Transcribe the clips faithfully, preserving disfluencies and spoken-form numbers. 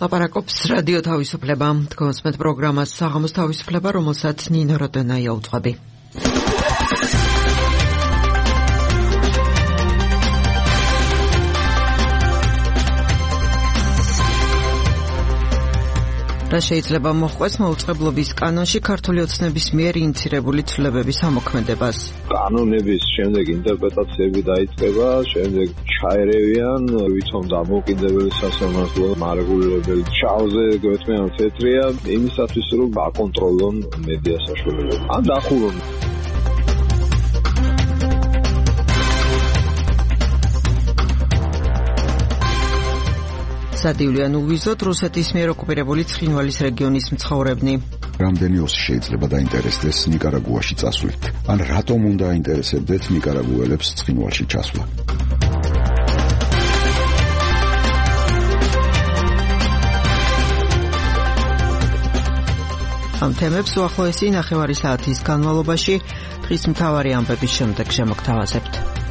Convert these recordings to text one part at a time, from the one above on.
ლაპარაკობს რადიო თავისუფლება, თქვენს მეტ პროგრამას საღამოს თავისუფლება, რომელსაც ნინო როდენაია უძღვები. რა შეიძლება მოხდეს მოუწყებლობის კანონში ქართული ოცნების მიერ ინიცირებული ცვლილებების ამოქმედებას? კანონების შემდეგ ინტერპრეტაციები დაიწყება, შემდეგ ჩაერევიან, ვითომ დამოუკიდებელი სასამართლო მარეგულირებელი ჩაოზე გვეთმიან თეთრია, იმისათვის რომ აკონტროლონ მედია საშუალებები. ან დახურონ. სადივლიან უვიზოთ რუსეთის მიერ ოკუპირებული ცხინვალის რეგიონის მცხოვრებნი. რამდენი ოსი შეიძლება დაინტერესდეს ნიკარაგუაში წასვლით? ან რატომ უნდა აინტერესებდეთ ნიკარაგუელებს ცხინვალში ჩასვლა? ამ თემებს უახლოესი ნახევარი საათის განმავლობაში დღის მთავარი ამბების შემდეგ შემოგთავაზებთ.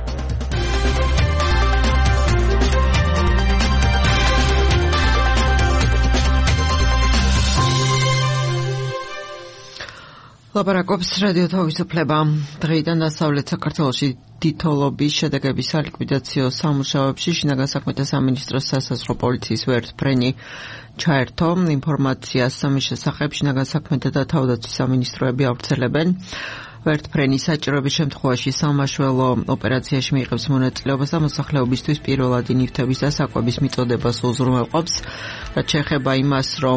ლაპარაკობს რადიო თავისუფლება. დღეიდან დასავლეთ საქართველოში დიდთოლობის შედეგების სალიკვიდაციო სამუშაოებში შინაგან საქმეთა სამინისტროს სასაზღვრო პოლიციის ვერტმფრენი ჩაერთო. ინფორმაციას მის შესახებ შინაგან საქმეთა და თავდაცვის სამინისტროები ავრცელებენ. ვერტმფრენი საჭიროების შემთხვევაში სამაშველო ოპერაციაში მიიღებს მონაწილეობას და მოსახლეობისთვის პირველადი ნივთების და საკვების მიწოდებას უზრუნველყოფს. რაც შეეხება იმას, რომ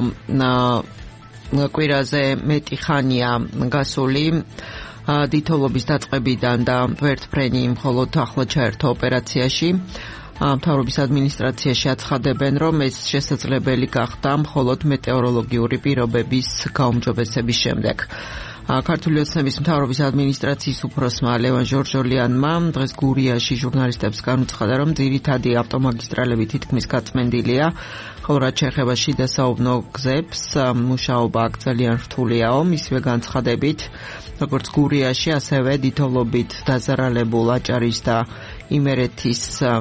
კვირაზე მეტი ხანია გასული დიდთოლობის დაწყებიდან და ვერტმფრენი მხოლოდ ახლა ჩაერთო ოპერაციაში. მთავრობის ადმინისტრაციაში აცხადებენ, რომ ეს შესაძლებელი გახდა მხოლოდ მეტეოროლოგიური პირობების გაუმჯობესების შემდეგ. ქართული ოცნების მთავრობის ადმინისტრაციის უფროსმა ლევან ჟორჟოლიანმა დღეს გურიაში ჟურნალისტებს განუცხადა, რომ ძირითადი ავტომაგისტრალები თითქმის გაწმენდილია, ხოლო რაც შეეხება შიდა საუბნო გზებს, მუშაობა აქ ძალიან რთულიაო. მისივე განცხადებით, როგორც გურიაში, ასევე დიდთოლობით დაზარალებულ აჭარის და იმერეთის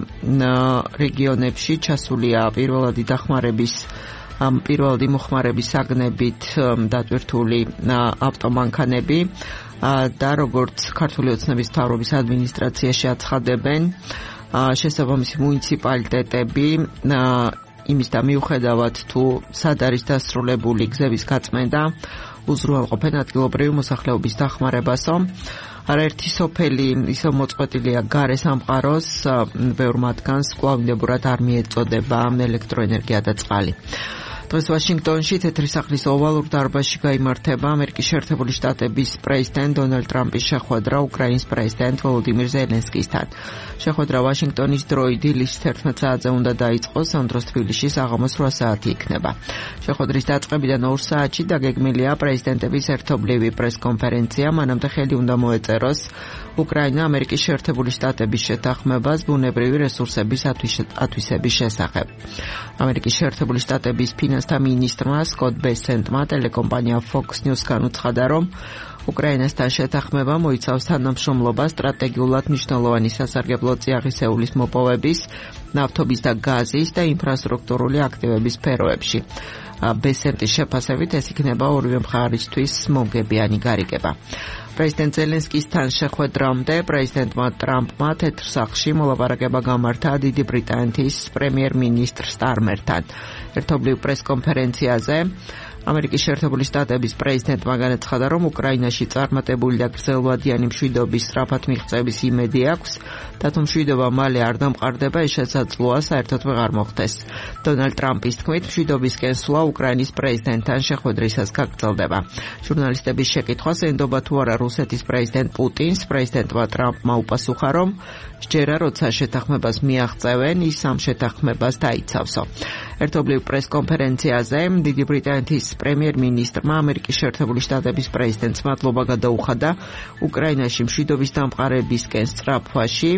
რეგიონებში ჩასულია პირველადი დახმარების ამ პირველადი მოხმარების საგნებით დატვირთული ავტომანქანები და როგორც ქართული ოცნების მთავრობის ადმინისტრაციაში აცხადებენ, შესაბამისი მუნიციპალიტეტები იმის და მიუხედავად თუ სად არის დასრულებული გზების გაწმენდა, უზრუნველყოფენ ადგილობრივი მოსახლეობის დახმარებასო. არაერთი სოფელი ისევ მოწყვეტილია გარე სამყაროს, ბევრ მათგანს კვლავინდებურად არ მიეწოდება ელექტროენერგია და წყალი. დღეს ვაშინგტონში თეთრი სახლის ოვალურ დარბაზში გაიმართება ამერიკის შეერთებული შტატების პრეზიდენტ დონალდ ტრამპის შეხვედრა უკრაინის პრეზიდენტ ვოლოდიმირ ზელენსკისთან. შეხვედრა ვაშინგტონის დროით დილის თერთმეტ საათზე უნდა დაიწყოს, ამ დროს თბილისში საღამოს რვა საათი იქნება. შეხვედრის დაწყებიდან ორ საათში დაგეგმილია პრეზიდენტების ერთობლივი პრესკონფერენცია, მანამდე ხელი უნდა მოეწეროს უკრაინა ამერიკის შეერთებული შტატების შეთანხმებას ბუნებრივი რესურსების ათვისების შესახებ. ამერიკის შეერთებული შტატების ფინანსთა მინისტრმა სკოტ ბესენტმა ტელეკომპანია Fox News განუცხადა, რომ უკრაინასთან შეთანხმება მოიცავს თანამშრომლობას სტრატეგიულად მნიშვნელოვანი სასარგებლო წიაღისეულის მოპოვების, ნავთობის და გაზის და ინფრასტრუქტურული აქტივების სფეროებში. ბესენტის შეფასებით ეს იქნება ორივე მხარისთვის მომგებიანი გარიგება. პრეზიდენტ ზელენსკისთან შეხვედრამდე პრეზიდენტმა ტრამპმა თეთრ სახლში მოლაპარაკება გამართა დიდი ბრიტანეთის პრემიერ-მინისტრ სტარმერთან. ერთობლივ პრესკონფერენციაზე ამერიკის შეერთებული შტატების პრეზიდენტმა განაცხადა, რომ უკრაინაში წარმატებული და გრძელვადიანი მშვიდობის სწრაფად მიღწევის იმედი აქვს და თუ მშვიდობა მალე არ დამყარდება, ეს შესაძლოა საერთოდ ვეღარ მოხდეს. დონალდ ტრამპის თქმით, მშვიდობისკენ სვლა უკრაინის პრეზიდენტთან შეხვედრისას გაგრძელდება. ჟურნალისტების შეკითხვას ენდობა თუ არა რუსეთის პრეზიდენტ პუტინს, პრეზიდენტმა ტრამპმა უპასუხა, რომ სჯერა როცა შეთანხმებას მიაღწევენ, ის ამ შეთანხმებას დაიცავსო. ერთობლივ პრესკონფერენციაზე დიდი ბრიტანეთის პრემიერ-მინისტრმა ამერიკის შეერთებული შტატების პრეზიდენტს მადლობა გადაუხადა უკრაინაში მშვიდობის დამყარებისკენ სწრაფვაში,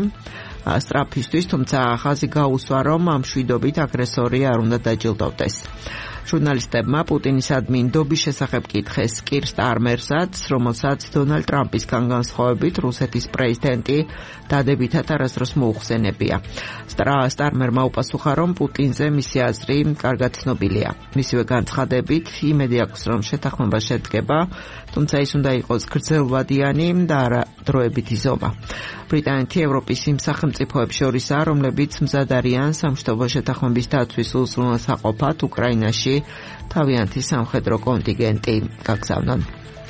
სწრაფისთვის, თუმცა ხაზი გაუსვა, რომ ამ მშვიდობით აგრესორი არ უნდა დაჯილდოვდეს. ჟურნალისტებმა პუტინის ადმინდობის შესახებ კითხეს კირ სტარმერსაც, რომელსაც დონალდ ტრამპისგან განსხვავებით რუსეთის პრეზიდენტი დადებითად არასდროს მოუხსენებია. სტარმერმა უპასუხა, რომ პუტინზე მისი აზრი კარგად ცნობილია. მისივე განცხადებით იმედი აქვს, რომ შეთანხმება შედგება, თუმცა ის უნდა იყოს გრძელვადიანი და არა დროებითი ზომა. ბრიტანეთი ევროპის იმ სახელმწიფოებს შორისაა, რომლებიც მზად არიან სამშვიდობო შეთანხმების დაცვის უზრუნველსაყოფად უკრაინაში თავიანთი სამხედრო კონტინგენტი გაგზავნონ.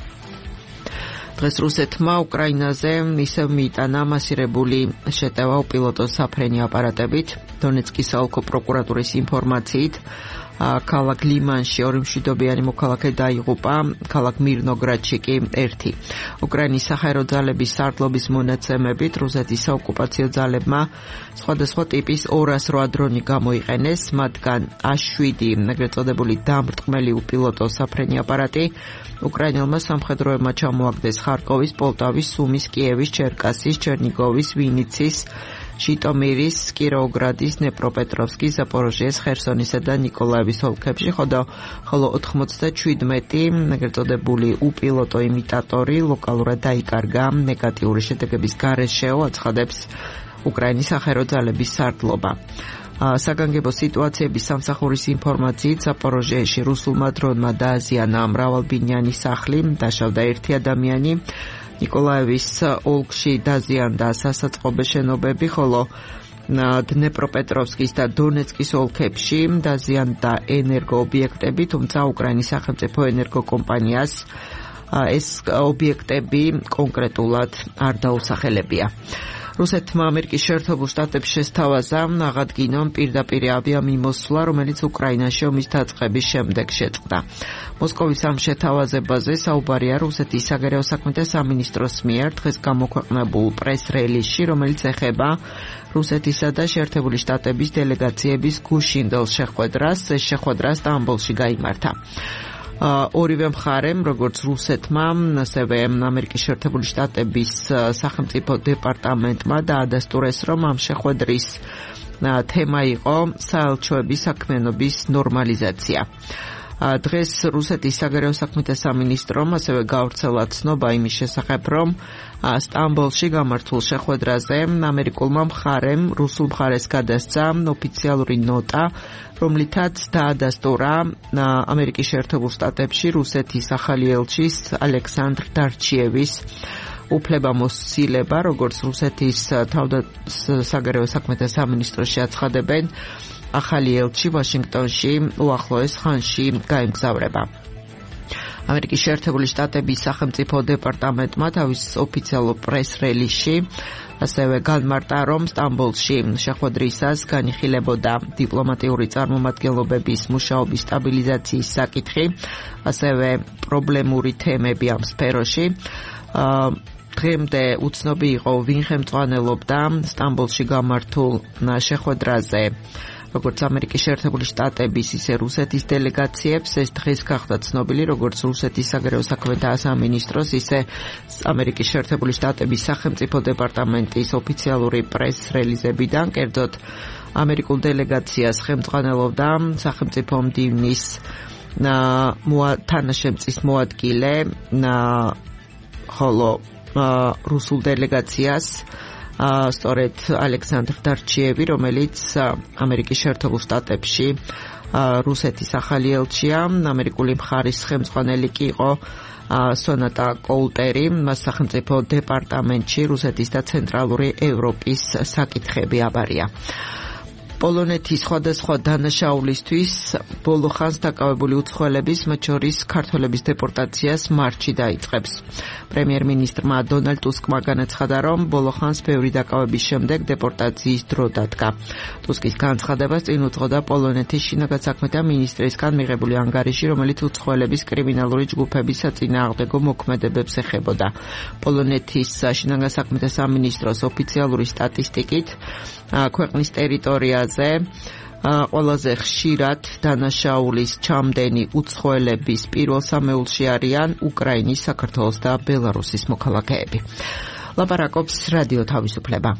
დღეს რუსეთმა უკრაინაზე ისევ მიიტანა მასირებული შეტევა უპილოტო საფრენი აპარატებით. დონეცკის საოლქო პროკურატურის ინფორმაციით, ქალაქ ლიმანში ორი მშვიდობიანი მოქალაქე დაიღუპა, ქალაქ მირნოგრადში კი ერთი. უკრაინის საჰაერო ძალების სარდლობის მონაცემებით რუსეთის საოკუპაციო ძალებმა სხვადასხვა ტიპის ორას რვა დრონი გამოიყენეს, მათგან ას შვიდი ეგრეთ წოდებული დამრტყმელი უპილოტო საფრენი აპარატი უკრაინელმა სამხედროებმა ჩამოაგდეს ხარკოვის, პოლტავის, სუმის, კიევის, ჩერკასის, ჩერნიგოვის, ვინიცის, ჟიტომირის, კიროვოგრადის, ნეპროპეტროვსკის, ზაპოროჟიეს, ხერსონისა და ნიკოლაევის ოლქებში, ხოლო ოთხმოცდაშვიდმეტი ეგრეთ წოდებული უპილოტო იმიტატორი ლოკალურად დაიკარგა. ნეგატიური შედეგების გარეშეო აცხადებს უკრაინის საჰაერო ძალების სარდლობა. საგანგებო სიტუაციების სამსახურის ინფორმაციით, ზაპოროჟიეში რუსულმა დრონმა დააზიანა მრავალბინიანი სახლი, დაშავდა ერთი ადამიანი. ნიკოლაევის ოლქში დაზიანდა სასაწყობე შენობები, ხოლო დნეპროპეტროვსკის და დონეცკის ოლქებში დაზიანდა ენერგოობიექტები, თუმცა უკრაინის სახელმწიფო ენერგოკომპანიას ეს ობიექტები კონკრეტულად არ დაუსახელებია. რუსეთმა ამერიკის შეერთებულ შტატებში შესთავაზა აღადგინონ პირდაპირ ავიამიმოსვლა, რომელიც უკრაინაში ომის დაწყების შემდეგ შეწყდა. მოსკოვის ამ შეთავაზებაზე საუბარია რუსეთის საგარეო საქმეთა სამინისტროს მიერ დღეს გამოქვეყნებულ პრეს-რელიზში, რომელიც ეხება რუსეთისა და შეერთებული შტატების დელეგაციების გუშინდელ შეხვედრას. ეს შეხვედრა სტამბოლში გაიმართა. ორივე მხარემ, როგორც რუსეთმა, ასევე ამერიკის შეერთებული შტატების სახელმწიფო დეპარტამენტმა დაადასტურეს, რომ ამ შეხვედრის თემა იყო საელჩოების საქმიანობის ნორმალიზაცია. დღეს რუსეთის საგარეო საქმეთა სამინისტრომ ასევე გავრცელა ცნობა იმის შესახებ, რომ სტამბოლში გამართულ შეხვედრაზე ამერიკულმა მხარემ რუსულ მხარეს გადასცა ოფიციალური ნოტა, რომლითაც დაადასტურა ამერიკის შეერთებულ შტატებში რუსეთის ახალი ელჩის ალექსანდრ დარჩიევის უფლებამოსილება, როგორც რუსეთის საგარეო საქმეთა სამინისტროში აცხადებენ, ახალი ელჩი ვაშინგტონში უახლოეს ხანში გაემგზავრება. ამერიკის შეერთებული შტატების სახელმწიფო დეპარტამენტმა თავის ოფიციალურ პრეს-რელიზში ასევე განმარტა, რომ სტამბოლში შეხვედრისას განიხილებოდა დიპლომატიური წარმომადგენლობების მუშაობის სტაბილიზაციის საკითხი, ასევე პრობლემური თემები ამ სფეროში. დღემდე უცნობი იყო, ვინ ხელმძღვანელობდა სტამბოლში გამართულ შეხვედრაზე როგორც ამერიკის შეერთებული შტატების, ისე რუსეთის დელეგაციებს. ეს დღეს გახდა ცნობილი, როგორც რუსეთის საგარეო საქმეთა სამინისტროს, ისე ამერიკის შეერთებული შტატების სახელმწიფო დეპარტამენტის ოფიციალური პრეს-რელიზებიდან. კერძოდ, ამერიკულ დელეგაციას ხელმძღვანელობდა სახელმწიფო მდივნის თანაშემწის მოადგილე, ხოლო რუსულ დელეგაციას სწორედ ალექსანდრ დარჩიევი, რომელიც ამერიკის შეერთებულ შტატებში რუსეთის ახალი ელჩია. ამერიკული მხარის ხელმძღვანელი კი იყო სონატა კოულტერი, მას სახელმწიფო დეპარტამენტში რუსეთის და ცენტრალური ევროპის საკითხები აბარია. პოლონეთის სხვადასხვა დანაშაულისთვის ბოლო ხანს დაკავებული უცხოელების, მათ შორის ქართველების დეპორტაციას მარტში დაიწყებს. პრემიერ-მინისტრმა დონალდ ტუსკმა განაცხადა, რომ ბოლო ხანს ბევრი დაკავების შემდეგ დეპორტაციის დრო დადგა. ტუსკის განცხადებას წინ უძღოდა პოლონეთის შინაგან საქმეთა მინისტრისგან მიღებული ანგარიში, რომელიც უცხოელების კრიმინალური ჯგუფების საწინააღმდეგო მოქმედებებს ეხებოდა. პოლონეთის შინაგან საქმეთა სამინისტროს ოფიციალური სტატისტიკით ქვეყნის ტერიტორიაზე ყველაზე ხშირად დანაშაულის ჩამდენი უცხოელების პირველ სამეულში არიან უკრაინის, საქართველოს და ბელარუსის მოქალაქეები. ლაპარაკობს რადიო თავისუფლება.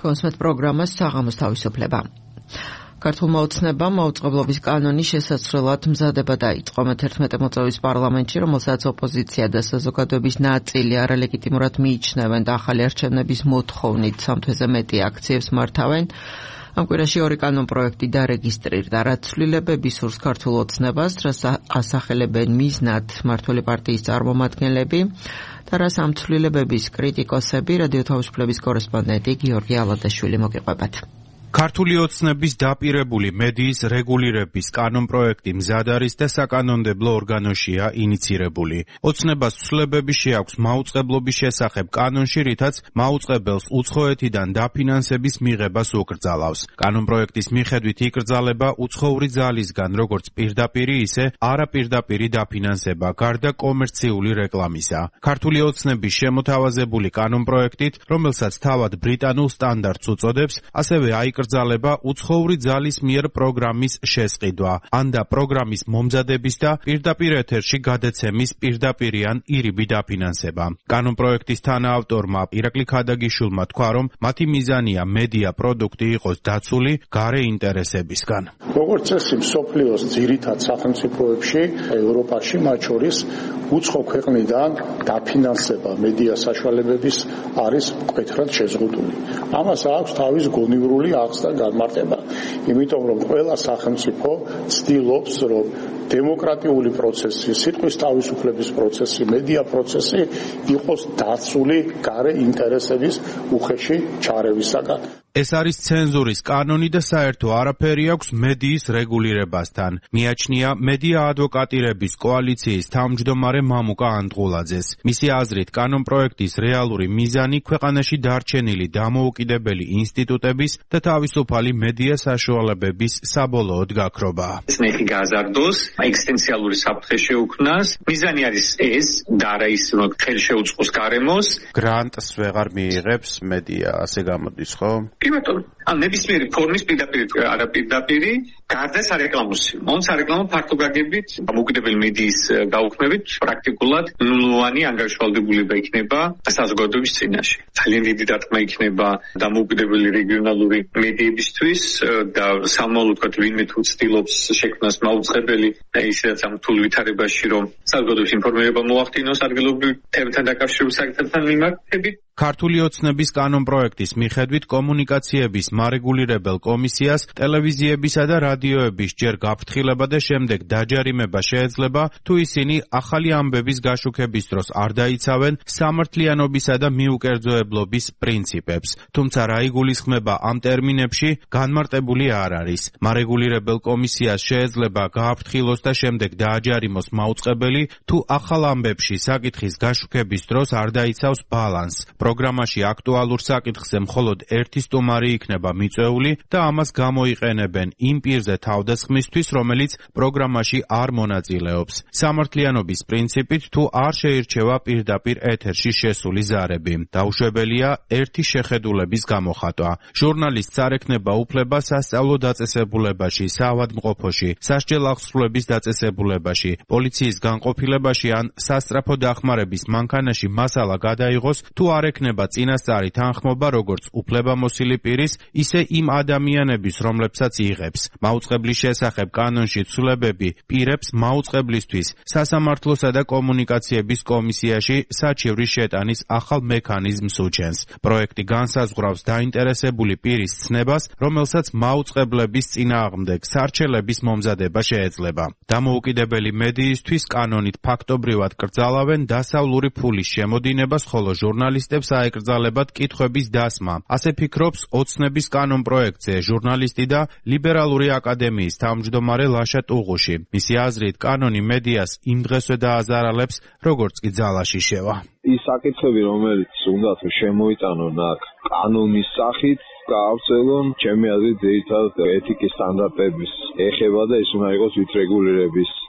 თქვენს პროგრამას საღამოს თავისუფლება. ქართულმა ოცნებამ მაუწყებლობის კანონი შესაძლებლად მზადება დაიწყო. მეთერთმეტე მოწვევის პარლამენტში, რომელსაც ოპოზიცია და საზოგადოების ნაწილი არალეგიტიმურად მიიჩნევენ და ახალი არჩევნების მოთხოვნით სამ თვეზე მეტი აქციებს მართავენ, ამ კვირაში ორი კანონპროექტი დარეგისტრირდა. რაც ცვლილებები სურს ქართულ ოცნებას, რაც ასახელებენ მიზნად მმართველი პარტიის წარმომადგენლები და რაც ამ ცვლილებების კრიტიკოსები, რადიო თავისუფლების კორესპონდენტი გიორგი ალადაშვილი მოგიყვებათ. ქართული ოცნების დაპირებული მედიის რეგულირების კანონპროექტი მზად არის და საკანონმდებლო ორგანოშია ინიცირებული. ოცნებას ცვლილებები შეაქვს მაუწყებლობის შესახებ კანონში, რითაც მაუწყებელს უცხოეთიდან დაფინანსების მიღებას უკრძალავს. კანონპროექტის მიხედვით იკრძალება უცხოური ძალისგან როგორც პირდაპირი, ისე არაპირდაპირი დაფინანსება, გარდა კომერციული რეკლამისა. ქართული ოცნების შემოთავაზებული კანონპროექტით, რომელსაც თავად ბრიტანულ სტანდარტს უწოდებს, ასევე აიკ იკრძალება უცხოური ძალის მიერ პროგრამის შესყიდვა, ან და პროგრამის მომზადების და პირდაპირ ეთერში გადაცემის პირდაპირი ან ირიბი დაფინანსება. კანონპროექტის თანაავტორმა ირაკლი ქადაგიშვილმა თქვა, რომ მათი მიზანია მედია პროდუქტი იყოს დაცული გარე ინტერესებისგან. როგორც წესი, მსოფლიოს ძირითად სახელმწიფოებში, ევროპაში, მათ შორის უცხო ქვეყნიდან დაფინანსება მედია საშუალებების არის მკვეთრად შეზღუდული. ამას აქვს თავის გონივრული და განმარტება, იმიტომ რომ ყველა სახელმწიფო ცდილობს, რომ დემოკრატიული პროცესი, სიტყვის თავისუფლების პროცესი, მედია პროცესი იყოს დაცული გარე ინტერესების უხეში ჩარევისაგან. ეს არის ცენზურის კანონი და საერთო არაფერი აქვს მედიის რეგულირებასთან. მიაჩნია მედია ადვოკატირების კოალიციის თავმჯდომარე მამუკა ანდღულაძეს. მისი აზრით, კანონპროექტის რეალური მიზანი ქვეყანაში დარჩენილი დამოუკიდებელი ინსტიტუტების და თავისუფალი მედია საშუალებების საბოლოოდ გაქრობაა. ნეხი გაზარდოს, ეგზისტენციალური საფრთხე შეუქმნას. მიზანი არის ეს და არა ის, რომ ხელშეუწყოს გარემოს. გრანტს ვეღარ მიიღებს მედია, ასე გამოდის, ხო? კი ბატონო, ან ნებისმიერი ფორმის პირდაპირი არაპირდაპირი გარდა სარეკლამოსი. მონ სარეკლამო ფართო გაგებით, დამოუკიდებელი მედიის გაუქმებით პრაქტიკულად ნულოვანი ანგარიშვალდებულება იქნება საზოგადოების წინაშე. ძალიან დიდი დარტყმა იქნება დამოუკიდებელი რეგიონალური მედიებისთვის და სამომავლოდ ვთქვათ, ვინმე თუ ცდილობს შექმნას მაუწყებელი, ისედაც ამ რთულ ვითარებაში, რომ საზოგადოების ინფორმირება მოახდინოს ადგილობრივ თემებთან დაკავშირებულ საკითხებთან მიმართებით. ქართული ოცნების კანონპროექტის მიხედვით კომუნიკაციების მარეგულირებელ კომისიას ტელევიზიებისა და რადიოების ჯერ გაფრთხილება და შემდეგ დაჯარიმება შეეძლება, თუ ისინი ახალი ამბების გაშუქების დროს არ დაიცავენ სამართლიანობისა და მიუკერძოებლობის პრინციპებს. თუმცა რა იგულისხმება ამ ტერმინებში, განმარტებული არ არის. მარეგულირებელ კომისიას შეეძლება გააფრთხილოს და შემდეგ დააჯარიმოს მაუწყებელი, თუ ახალ ამბებში საკითხის გაშუქების დროს არ დაიცავს ბალანსს. პროგრამაში აქტუალურ საკითხზე მხოლოდ ერთი სტუმარი იქნება მიწვეული და ამას გამოიყენებენ იმ პირზე თავდასხმისთვის, რომელიც პროგრამაში არ მონაწილეობს. სამართლიანობის პრინციპით თუ არ შეირჩევა პირდაპირ ეთერში შესული ზარები. დაუშვებელია ერთი შეხედულების გამოხატვა. ჟურნალისტს არ ექნება უფლება სასწავლო დაწესებულებაში, საავადმყოფოში, სასჯელ აღსრულების დაწესებულებაში, პოლიციის განყოფილებაში ან სასწრაფო დახმარების მანქანაში მასალა გადაიღოს, თუ არ ექნება წინასწარი თანხმობა როგორც უფლებამოსილი პირის, ისე იმ ადამიანების, რომლებსაც იღებს. მაუწყებლის შესახებ კანონში ცვლილებები პირებს მაუწყებლისთვის სასამართლოსა და კომუნიკაციების კომისიაში საჩივრის შეტანის ახალ მექანიზმს უჩენს. პროექტი განსაზღვრავს დაინტერესებული პირის ცნებას, რომელსაც მაუწყებლების წინააღმდეგ სარჩელების მომზადება შეეძლება. დამოუკიდებელი მედიისთვის კანონით ფაქტობრივად კრძალავენ დასავლური ფულის შემოდინებას, ხოლო ჟურნალისტებს აეკრძალებათ კითხვების დასმა. ასე ფიქრობს ოცნების კანონპროექტზე ჟურნალისტი და ლიბერალური აკადემიის თავმჯდომარე ლაშა ტუღუში. მისი აზრით, კანონი მედიას იმ დღესვე დააზარალებს, როგორც კი ძალაში შევა. ის საკითხები, რომელიც უნდათ შემოიტანონ აქ კანონის სახით, გაავრცელონ, ჩემი აზრით, ძირითადად ეთიკის სტანდარტების ეხება და ეს უნდა იყოს ვითრეგულირების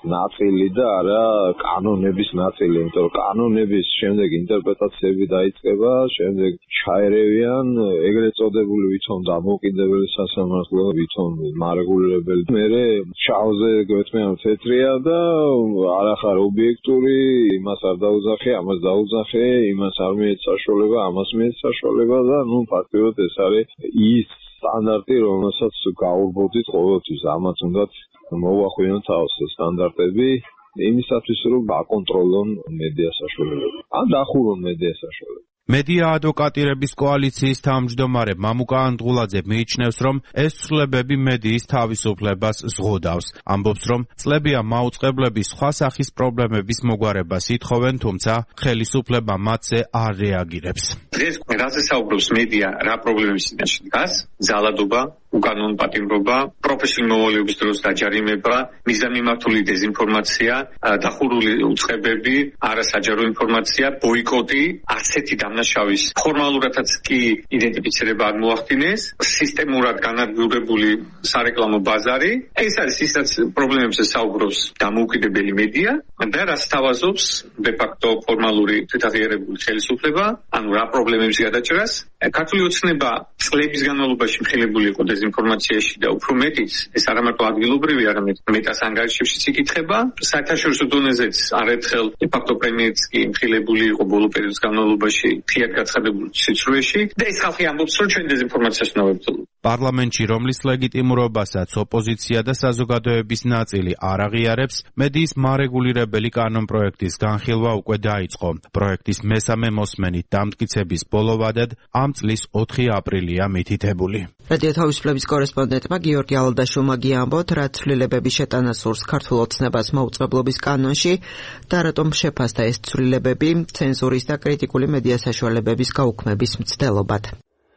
ნაწილი და არა კანონების ნაწილი, იმიტომ რომ კანონების შემდეგ ინტერპრეტაციები დაიწყება, შემდეგ ჩაერევიან ეგრეთ წოდებული ვითომ დამოუკიდებელი სასამართლო, ვითომ მარეგულირებელი. მერე შავზე გვეთმიან თეთრია და არა ხარ ობიექტური, იმას არ დაუძახე, ამას დაუძახე, იმას არ მიეც საშუალება, ამას მიეც საშუალება და ნუ ფაქტობრივად ეს არის ის სტანდარტი, რომელსაც გაურბოდით ყოველთვის. ამაც უნდა მოვახვიოთ თავს ეს სტანდარტები იმისათვის, რომ აკონტროლონ მედია საშუალებები. ან დახურონ მედია საშუალებები. მედია ადვოკატირების კოალიციის თავმჯდომარე მამუკა ანდღულაძე მიიჩნევს, რომ ეს ცვლილებები მედიის თავისუფლებას ზღუდავს. ამბობს, რომ წლებია მაუწყებლები სხვა სახის პრობლემების მოგვარებას ითხოვენ, თუმცა ხელისუფლება მათზე არ რეაგირებს. დღეს რაზე საუბრობს მედია, რა პრობლემების წინაშე დგას? ძალადობა, უკანონო პატიმრობა, პროფესიული მოვალეობის დროს დაჯარიმება, მიზანმიმართული დეზინფორმაცია, დახურული უწყებები, არასაჯარო ინფორმაცია, ბოიკოტი, ასეთი დამნაშავის ფორმალურადაც კი იდენტიფიცირება არ მოახდინეს, სისტემურად განადგურებული სარეკლამო ბაზარი. ეს არის ისაც პრობლემებზე საუბრობს დამოუკიდებელი მედია და რაც თავაზობს დე-ფაქტო ფორმალური თვითაღიარებული ხელისუფლება, ანუ რა პრობლემებს გადაჭრას. ქართული ოცნება წლების განმავლობაში მხილებული იყო დეზინფორმაციაში და უფრო მეტიც, ეს არა მარტო ადგილობრივი, არამედ მეტას ანგარიშებშიც იკითხება. საერთაშორისო დონეზეც არაერთხელ დე-ფაქტო პრემიაც კი მხილებული იყო ბოლო პერიოდის განმავლობაში ფიად გაცხადებულ სიცრუეში და ეს ხალხი ამბობს, რომ ჩვენ დეზინფორმაციას უნდა ვებრძოლოთ. პარლამენტში, რომლის ლეგიტიმურობასაც ოპოზიცია და საზოგადოების ნაწილი არ აღიარებს, მედიის მარეგულირებელი კანონპროექტის განხილვა უკვე დაიწყო. პროექტის მესამე მოსმენით დამტკიცების ბოლო ვადად ამ წლის ოთხი აპრილია მითითებული. რადიო თავისუფლების კორესპონდენტმა გიორგი ალდაშოვმა გიამბოთ, რა ცვლილებების შეტანა სურს ქართულ ოცნებას მაუწყებლობის კანონში და რატომ შეფასდა ეს ცვლილებები ცენზურის და კრიტიკული მედია საშუალებების გაუქმების მცდელობად.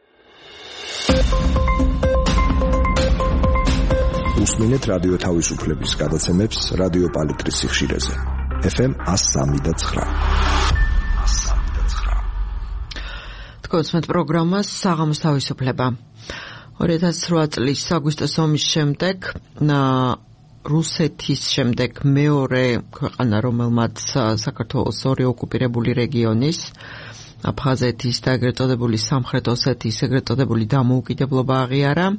უსმენთ რადიო თავისუფლების გადაცემებს რადიო პალიტრის სიხშირეზე. ეფ ემ one oh three point nine. თქვენს პროგრამას საღამოს თავისუფლება. ორი ათას ოთხ წლის აგვისტოს ომის შემდეგ რუსეთის შემდეგ მეორე ქვეყანა, რომელმაც საქართველოს ორი ოკუპირებული რეგიონის აფხაზეთის და ეგრეთ წოდებული სამხრეთ ოსეთის ეგრეთ წოდებული დამოუკიდებლობა აღიარა,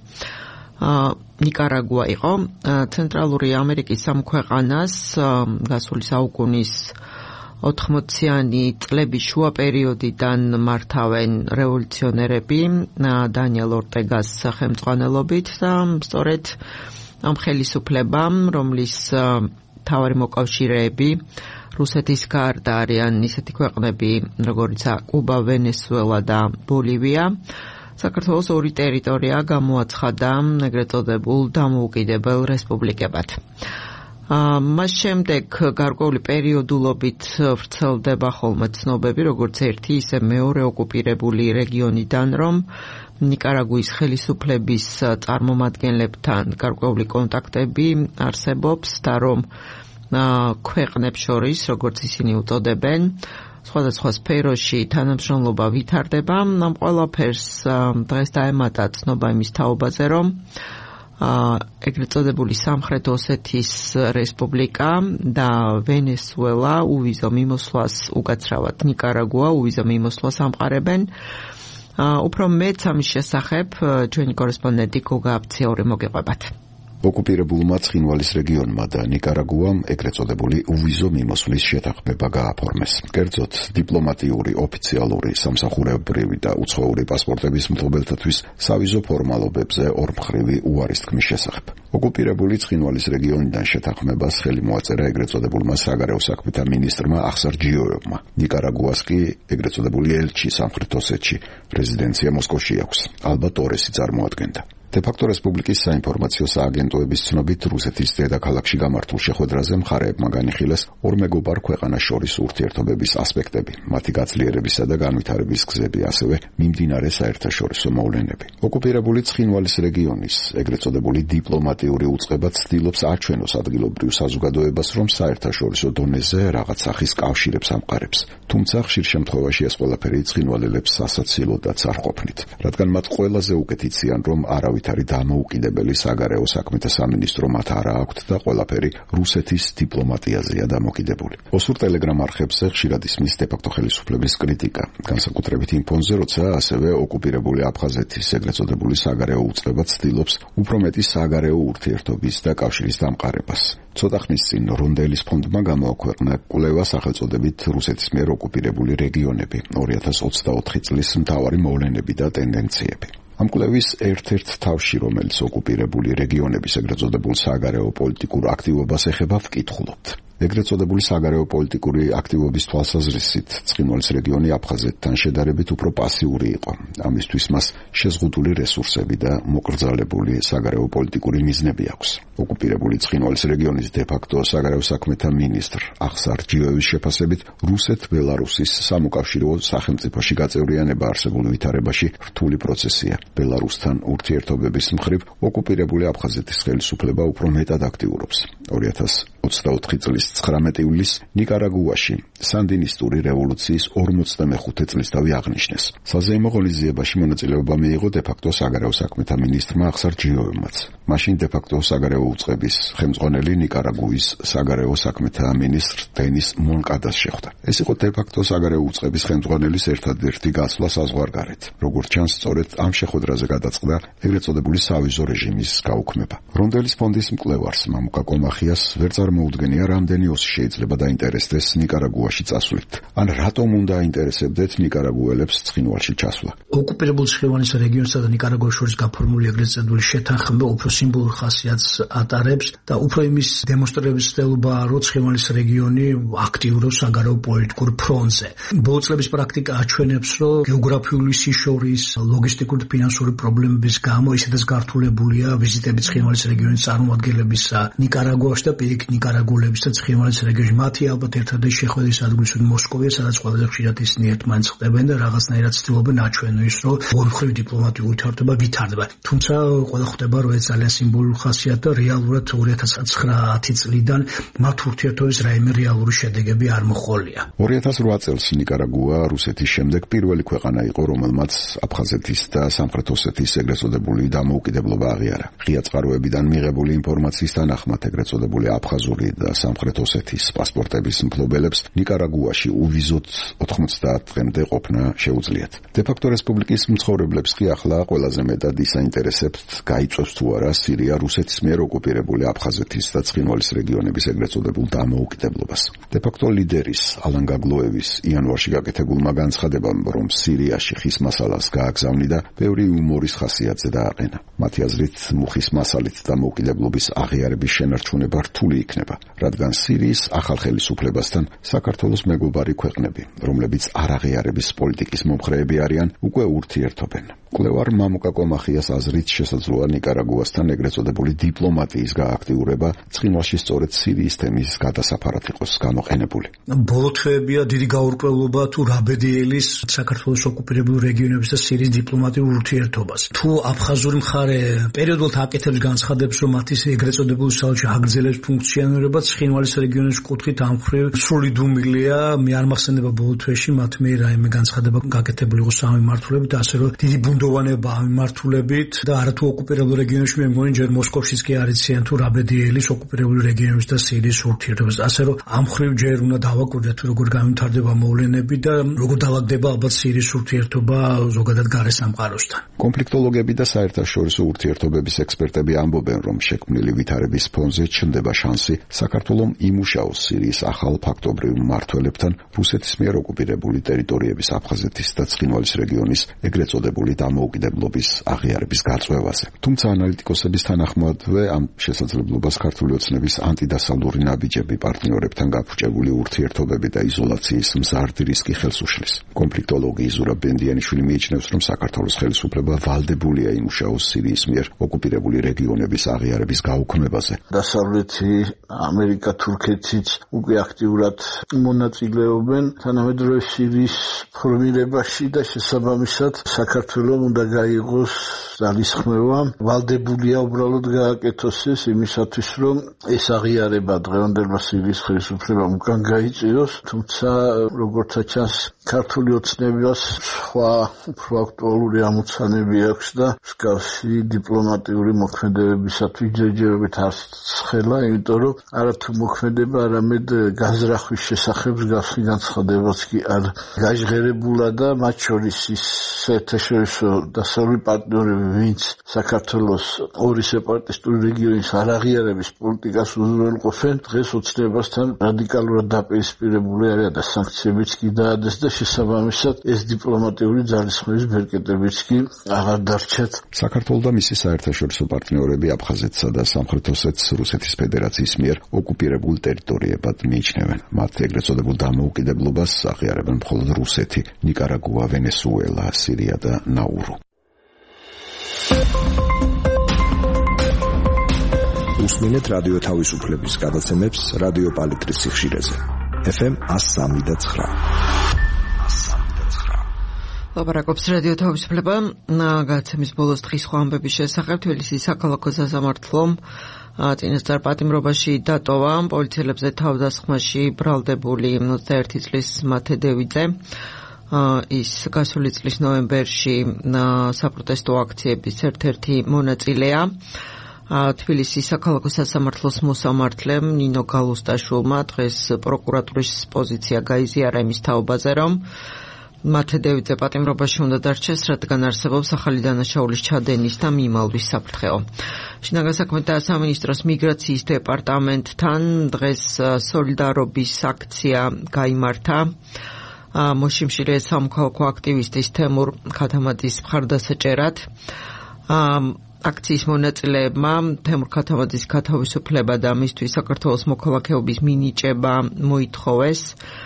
ნიკარაგუა იყო. ცენტრალური ამერიკის ამ ქვეყანას გასული საუკუნის ოთხმოციანი წლების შუა პერიოდიდან მართავენ რევოლუციონერები დანიელ ორტეგას სახელმძღვანელობით და სწორედ ამ ხელისუფლებამ, რომლის მთავარი მოკავშირეები რუსეთის გარდა არიან ისეთი ქვეყნები, როგორიცაა კუბა, ვენესუელა და ბოლივია, საქართველოს ორი ტერიტორია გამოაცხადა ეგრეთ წოდებულ დამოუკიდებელ რესპუბლიკებად. მას შემდეგ გარკვეული პერიოდულობით ვრცელდება ხოლმე ცნობები, როგორც ერთი, ისე მეორე ოკუპირებული რეგიონიდან, რომ ნიკარაგუის ხელისუფლების წარმომადგენლებთან გარკვეული კონტაქტები არსებობს და რომ ქვეყნებს შორის, როგორც ისინი უწოდებენ, სხვადასხვა სფეროში თანამშრომლობა ვითარდება. ამ ყველაფერს დღეს დაემატა ცნობა იმის თაობაზე, რომ ეგრეთ წოდებული სამხრეთ ოსეთის რესპუბლიკა და ვენესუელა უვიზო მიმოსვლას, უკაცრავად ნიკარაგუა უვიზო მიმოსვლას ამყარებენ. უფრო მეც ამის შესახებ ჩვენი კორესპონდენტი გოგა აფციაური მოგეყვებათ. ოკუპირებულმა ცხინვალის რეგიონმა და ნიკარაგუამ ეგრეთ წოდებული უვიზო მიმოსვლის შეთანხმება გააფორმეს. კერძოდ, დიპლომატიური, ოფიციალური, სამსახურებრივი და უცხოური პასპორტების მფლობელთათვის სავიზო ფორმალობებზე ორმხრივი უარის თქმის შესახებ. ოკუპირებული ცხინვალის რეგიონიდან შეთანხმებას ხელი მოაწერა ეგრეთ წოდებულმა საგარეო საქმეთა მინისტრმა ახსარ ჯიოევმა. ნიკარაგუას კი ეგრეთ წოდებული ელჩი სამხრეთ ოსეთში, რეზიდენცია მოსკოვში აქვს. ალბათ ორესი წარმოადგენდა. დე-ფაქტო რესპუბლიკის საინფორმაციო სააგენტოების ცნობით, რუსეთის დედაქალაქში გამართულ შეხვედრაზე მხარეებმა განიხილეს ორ მეგობარ ქვეყანას შორის ურთიერთობების ასპექტები, მათი გაძლიერებისა და განვითარების გზები, ასევე მიმდინარე საერთაშორისო მოვლენები. ოკუპირებული ცხინვალის რეგიონის ეგრეთ წოდებული დიპლომატიური უწყება ცდილობს აჩვენოს ადგილობრივ საზოგადოებას, რომ საერთაშორისო დონეზე რაღაც სახის კავშირებს ამყარებს. თუმცა ხშირ შემთხვევაში ეს ყველაფერი ცხინვალელებს სასაცილოდაც არ ყოფნით, რადგან მათ ყველაზე უკეთ იციან, რომ არავის არავითარი დამოუკიდებელი საგარეო საქმეთა სამინისტრო მათ არ აქვთ და ყველაფერი რუსეთის დიპლომატიაზეა დამოკიდებული. ოსურ ტელეგრამ არხებზე ხშირად ისმის დე-ფაქტო ხელისუფლების კრიტიკა, განსაკუთრებით იმ ფონზე, როცა ასევე ოკუპირებული აფხაზეთის ეგრეთ წოდებული საგარეო უწყება ცდილობს უფრო მეტი საგარეო ურთიერთობის და კავშირის დამყარებას. ცოტა ხნის წინ რონდელის ფონდმა გამოაქვეყნა კვლევა სახელწოდებით რუსეთის მიერ ოკუპირებული რეგიონები ორი ათას ოცდაოთხი წლის მთავარი მოვლენები და ტენდენციები. ამ კვლევის ერთ-ერთ თავში, რომელიც ოკუპირებული რეგიონების ეგრეთ წოდებულ საგარეო პოლიტიკურ აქტივობას ეხება, ვკითხულობთ. ეგრეთ წოდებული საგარეო პოლიტიკური აქტივობის თვალსაზრისით ცხინვალის რეგიონი აფხაზეთთან შედარებით უფრო პასიური იყო. ამისთვის მას შეზღუდული რესურსები და მოკრძალებული საგარეო პოლიტიკური მიზნები აქვს. ოკუპირებული ცხინვალის რეგიონის დე-ფაქტო საგარეო საქმეთა მინისტრ ახსარ ჯიოევის შეფასებით, რუსეთ-ბელარუსის სამოკავშირო სახელმწიფოში გაწევრიანება არსებულ ვითარებაში რთული პროცესია. ბელარუსთან ურთიერთობების მხრივ ოკუპირებული აფხაზეთის ხელისუფლება უფრო მეტად აქტიურობს. ორი ათას ოცდაოთხი წლის ცხრამეტი ივლისს ნიკარაგუაში სანდინისტური რევოლუციის ორმოცდამეხუთე წლისთავი აღნიშნეს. საზეიმო ღონისძიებაში მონაწილეობა მიიღო დე-ფაქტო საგარეო საქმეთა მინისტრმა ახსარ ჯიოევმაც. მაშინ დე-ფაქტო საგარეო უწყების ხელმძღვანელი ნიკარაგუის საგარეო საქმეთა მინისტრ დენის მონკადას შეხვდა. ეს იყო დე-ფაქტო საგარეო უწყების ხელმძღვანელის ერთადერთი გაცვლა საზღვარგარეთ. როგორც ჩანს, სწორედ ამ შეხვედრაზე გადაწყდა ეგრეთ წოდებული სავიზო რეჟიმის გაუქმება. რონდელის ფონდის მკვლევარს მამუკა კომახიას ვერ წარმოუდგენია, რამდენი ოსი შეიძლება დაინტერესდეს ნიკარაგუაში წასვლით. ან რატომ უნდა აინტერესებდეთ ნიკარაგუელებს ცხინვალში ჩასვლა? ოკუპირებულ ცხინვალის რეგიონსა და ნიკარაგუას შორის გაფორმებული ეგრეთ წოდებული შეთანხმება უფრო სიმბოლურ ხასიათს ატარებს და უფრო იმის დემონსტრირების ცდილობაა, რომ ცხინვალის რეგიონი აქტიურობს საგარეო პოლიტიკურ ფრონტზე. ბოლო წლების პრაქტიკა აჩვენებს, რომ გეოგრაფიული სიშორის, ლოგისტიკური და ფინანსური პრობლემების გამო ისედაც გართულებულია ვიზიტები ცხინვალის რეგიონის წარმომადგენლებისა ნიკარაგუაში და პირიქით ნიკარაგუელების და ცხინვალის რეგიონში. მათი ალბათ ერთადერთი შეხვედრის ადგილი მოსკოვია, სადაც ყველაზე ხშირად ისინი ერთმანეთს ხდებენ და რაღაცნაირად ცდილობენ აჩვენოს, რომ ორივე დიპლომატიური ურთიერთობა ვითარდება. თუმცა ყველა ხვდება, რომ ეს ძალიან სიმბოლური ხასიათი და რეალურად ორი ათას ცხრაათი წლიდან მათ ურთიერთობის რაიმე რეალური შედეგები არ მოჰყოლია. ორი ათას რვა წელს ნიკარაგუა რუსეთის შემდეგ პირველი ქვეყანა იყო, რომელმაც აფხაზეთის და სამხრეთ ოსეთის ეგრეთ წოდებული დამოუკიდებლობა აღიარა. ღია წყაროებიდან მიღებული ინფორმაციის თანახმად ეგრეთ წოდებული აფხაზური და სამხრეთ ოსეთის პასპორტების მფლობელებს ნიკარაგუაში უვიზოთ ოთხმოცდაათ დღემდე ყოფნა შეუძლიათ. დე-ფაქტო რესპუბლიკის მცხოვრებლებს კი ახლა ყველაზე მეტად ისაინტერესებთ, გაიწვევს თუ არა სირია რუსეთის მიერ ოკუპირებული აფხაზეთის და ცხინვალის რეგიონების ეგრეთ წოდებულ დამოუკიდებლობას. დე-ფაქტო ლიდერის ალან გაგლოევის იანვარში გაკეთებულმა განცხადებამ, რომ სირიაში ხის მასალას გააგზავნი და ბევრი იუმორის ხასიათზე დააყენა. მათი აზრით, მუხის მასალით დამოუკიდებლობის აღიარების შენარჩუნება რთული იქნება, რადგან სირიის ახალ ხელისუფლებასთან საქართველოს მეგობარი ქვეყნები, რომლებიც არაღიარების პოლიტიკის მომხრეები არიან, უკვე ურთიერთობენ. კვლევარ მამუკა კომახიას აზრით შესაძლოა ნიკარაგუასთან ეგრეთ წოდებული დიპლომატიის გააქტიურება ცხინვალში სწორედ სირიის თემის გადასაფარად იყოს გამოყენებული. ბოლო თვეებია დიდი გაურკვევლობა თუ რა ბედიელის საქართველოს ოკუპირებულ რეგიონების და სირიის დიპლომატიურ ურთიერთობას. თუ აფხაზური მხარე პერიოდულად აკეთებს განცხადებს, რომ მათი ეგრეთ წოდებული საელჩო აგრძელებს ფუნქციონირებას, ცხინვალის რეგიონის კუთხით ამ მხრივ სრული დუმილია. მე არ მახსენდება ბოლო თვეში მათ მე რაიმე განცხადება გაკეთებული იყო სამმართველოებით, ასე რომ დიდი ბუნდოვანება ამ მიმართულებით და არათუ ოკუპირებულ რეგიონებში მე მგონი ჯერ მოსკოვშიც კი არიციან თუ რა ბედიელის ოკუპირებული რეგიონების და სირიის ურთიერთობას. ასე რომ ამ მხრივ ჯერ უნდა დავაკვირდეთ თუ როგორ გამვითარდება მოვლენები და როგორ დავაგდება ალბათ სირიის ურთიერთობა ზოგადად გარე სამყაროსთან. კონფლიქტოლოგები და საერთაშორისო ურთიერთობების ექსპერტები ამბობენ, რომ შექმნილი ვითარების ფონზე ჩნდება შანსი საქართველოს იმუშაოს სირიის ახალ ფაქტობრივ მმართველებთან რუსეთის მიერ ოკუპირებული ტერიტორიების აფხაზეთის და ცხინვალის რეგიონის ეგრეთ წოდებული დამოუკიდებლობის აღიარების გაწევაზე. თუმცა ანალიტიკოსების თანახმადვე ამ შესაძლებლობას ქართული ოცნების ანტიდასავლური ნაბიჯები პარტნიორებთან გაფუჭებული ურთიერთობები და იზოლაციის მზარდი რისკი ხელს უშლის. კონფლიქტოლოგი ზურაბ ბენდიანიშვილი მიიჩნევს, რომ საქართველოს ხელისუფლება ვალდებულია იმუშაოს სირიის მიერ ოკუპირებული რეგიონების აღიარების გაუქმებაზე. დასავლეთი ამერიკა, თურქეთიც უკვე აქტიურად მონაწილეობენ თანამედროვე სირიის ფორმირებაში და შესაბამისად საქართველოს უნდა გაიღოს ძალისხმევა. ვალდებულია უბრალოდ გააკეთოს ეს იმისათვის, რომ ეს აღიარება დღევანდელმა სირიის ხელისუფლებამ უკან გაიწიოს, თუმცა როგორც ჩანს ქართული ოცნებას სხვა უფრო აქტუალური ამოცანები აქვს და მსგავსი დიპლომატიური მოქმედებებისათვის ჯერჯერობით არ ცხელა, იმიტომ რომ არათუ მოქმედება, არამედ განზრახვის შესახებ მსგავსი განცხადებაც კი არ გაჟღერებულა და მათ შორის ის საერთაშორისო დასავლური პარტნიორები, ვინც საქართველოს ორი სეპარატისტული რეგიონის არაღიარების პოლიტიკას უზრუნველყოფენ, დღეს ოცნებასთან რადიკალურად დაპირისპირებული არიან და სანქციებიც კი დაადეს და შესაბამისად ეს დიპლომატიური ძალისხმევის ბერკეტებიც კი აღარ დარჩათ. საქართველოს და მისი საერთაშორისო პარტნიორები აფხაზეთსა და სამხრეთ ოსეთს რუსეთის ფედერაციის მიერ ოკუპირებულ ტერიტორიებად მიიჩნევენ. მათ ეგრეთ წოდებულ დამოუკიდებლობას აღიარებენ მხოლოდ რუსეთი, ნიკარაგუა, ვენესუელა, სირია და ნაურუ. უსმინეთ რადიო თავისუფლების გადაცემებს რადიო პალიტრის სიხშირეზე. ეფ ემ one oh three point nine. ლაპარაკობს რადიო თავისუფლება. გადაცემის ბოლოს დღის სხვა ამბების შესახებ თბილისის საქალაქო სასამართლომ წინასწარ პატიმრობაში დატოვა პოლიციელებზე თავდასხმაში ბრალდებული ოცდაერთი წლის მათე დევიძე. ის გასული წლის ნოემბერში საპროტესტო აქციების ერთ-ერთი მონაწილეა. თბილისის საქალაქო სასამართლოს მოსამართლემ ნინო გალუსტაშვილმა დღეს პროკურატურის პოზიცია გაიზიარა იმის თაობაზე, რომ მათე დევიძე პატიმრობაში უნდა დარჩეს, რადგან არსებობს ახალი დანაშაულის ჩადენის და მიმალვის საფრთხეო. შინაგან საქმეთა სამინისტროს მიგრაციის დეპარტამენტთან დღეს სოლიდარობის აქცია გაიმართა. მოშიმშილე სამოქალაქო აქტივისტის თემურ ქათამაძის მხარდასაჭერად. აქციის მონაწილეებმა თემურ ქათამაძის გათავისუფლება და მისთვის საქართველოს მოქალაქეობის მინიჭება მოითხოვეს.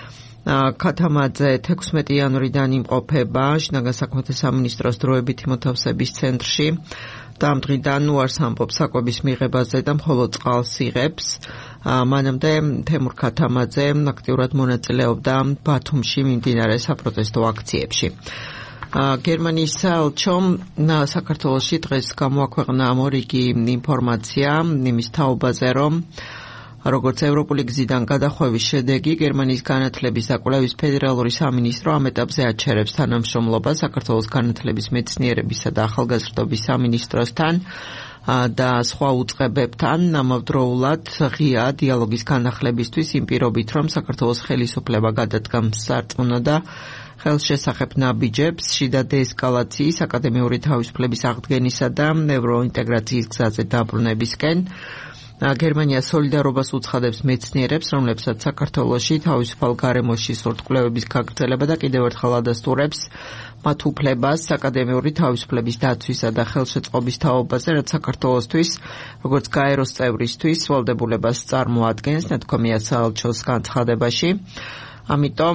ქათამაძე თექვსმეტი იანვრიდან იმყოფება შინაგან საქმეთა სამინისტროს დროებითი მოთავსების ცენტრში და ამ დღიდან უარს ამბობს საკვების მიღებაზე და მხოლოდ წყალს იღებს. მანამდე თემურ ქათამაძე აქტიურად მონაწილეობდა ბათუმში მიმდინარე საპროტესტო აქციებში. გერმანიის საელჩომ საქართველოში დღეს გამოაქვეყნა მორიგი ინფორმაცია იმის თაობაზე, რომ როგორც ევროპული გზიდან გადახვევის შედეგი, გერმანიის განათლების და კვლევის ფედერალური სამინისტრო ამ ეტაპზე აჩერებს თანამშრომლობას საქართველოს განათლების, მეცნიერებისა და ახალგაზრდობის სამინისტროსთან და სხვა უწყებებთან ამავდროულად ღია დიალოგის განახლებისთვის იმ პირობით, რომ საქართველოს ხელისუფლება გადადგამს სარწმუნო და ხელშესახებ ნაბიჯებს შიდა დეესკალაციის, აკადემიური თავისუფლების აღდგენისა და ევროინტეგრაციის გზაზე დაბრუნებისკენ. გერმანია სოლიდარობას უცხადებს მეცნიერებს, რომლებსაც საქართველოში თავისუფალ გარემოში სურთ კვლევების გაგრძელება და კიდევ ერთხელ ადასტურებს მათ უფლებას აკადემიური თავისუფლების დაცვისა და ხელშეწყობის თაობაზე, რაც საქართველოსთვის, როგორც გაეროს წევრისთვის, ვალდებულებას წარმოადგენს, ნათქვამია საელჩოს განცხადებაში. ამიტომ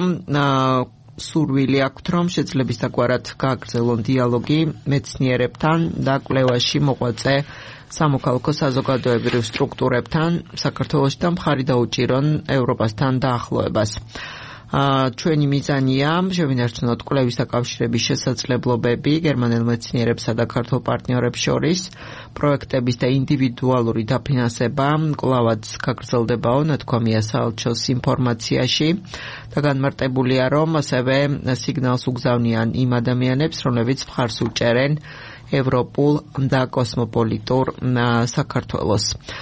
სურვილი აქვთ, რომ შეძლებისდაგვარად გააგრძელონ დიალოგი მეცნიერებთან და კვლევაში მოღვაწე სამოქალაქო საზოგადოებრივ სტრუქტურებთან საქართველოში და მხარი დაუჭირონ ევროპასთან დაახლოებას. ჩვენი მიზანია შევინარჩუნოთ კვლევის და კავშირების შესაძლებლობები გერმანელ მეცნიერებსა და ქართულ პარტნიორებს შორის, პროექტების და ინდივიდუალური დაფინანსება კვლავაც გაგრძელდებაო, ნათქვამია საელჩოს ინფორმაციაში და განმარტებულია, რომ ასევე სიგნალს უგზავნიან იმ ადამიანებს, რომლებიც მხარს უჭერენ ევროპულ და კოსმოპოლიტურ საქართველოს.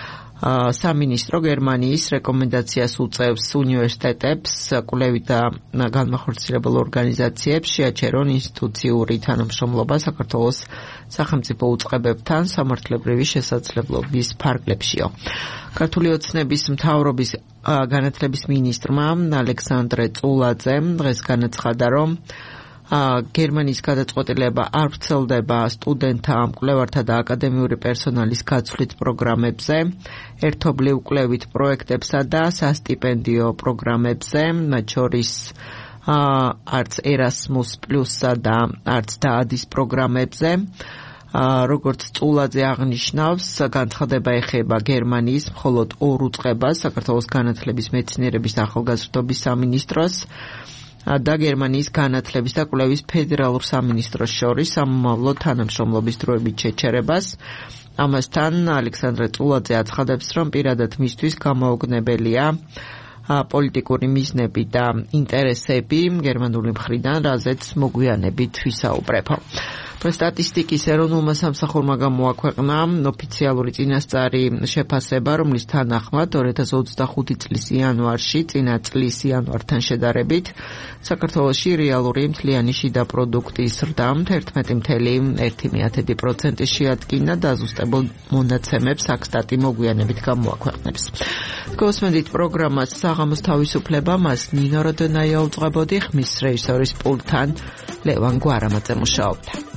სამინისტრო გერმანიის რეკომენდაციას უწევს უნივერსიტეტებს, კვლევით და განმახორციელებელ ორგანიზაციებს შეაჩერონ ინსტიტუციური თანამშრომლობა საქართველოს სახელმწიფო უწყებებთან სამართლებრივი შესაძლებლობის ფარგლებშიო. ქართული ოცნების მთავრობის განათლების მინისტრმა ალექსანდრე წულაძემ დღეს განაცხადა, რომ გერმანიის გადაწყვეტილება არ ვრცელდება სტუდენტთა, მკვლევართა და აკადემიური პერსონალის გაცვლით პროგრამებზე, ერთობლივ კვლევით პროექტებსა და სასტიპენდიო პროგრამებზე, მათ შორის არც ერასმუს პლუსსა და არც დაადის პროგრამებზე. როგორც წულაძე აღნიშნავს, განცხადება ეხება გერმანიის მხოლოდ ორ უწყებას, საქართველოს განათლების მეცნიერების და ახალგაზრდობის სამინისტროს და გერმანიის განათლების და კვლევის ფედერალურ სამინისტროს შორის სამომავლო თანამშრომლობის დროებით შეჩერებას. ამასთან ალექსანდრე წულაძე აცხადებს, რომ პირადად მისთვის გამოუგნებელია პოლიტიკური მიზნები და ინტერესები გერმანული მხრიდან, რაზეც მოგვიანებით ვისაუბრებო. სტატისტიკის ეროვნულმა სამსახურმა გამოაქვეყნა ოფიციალური წინასწარი შეფასება, რომლის თანახმად ორი ათას ოცდახუთი წლის იანვარში წინა წლის იანვართან შედარებით საქართველოში რეალური მთლიანი შიდა პროდუქტის ზრდა ერთმეტი წუთი ერთი პროცენტი შეადგინა და დაზუსტებულ მონაცემებს აქსტატი მოგვიანებით გამოაქვეყნებს. გოსმენდით პროგრამას საღამოს თავისუფლება, მას ნინო როდონაია უძღვებოდი, ხმის რეჟისორის პულტთან ლევან გვარამაძე მუშაობდა.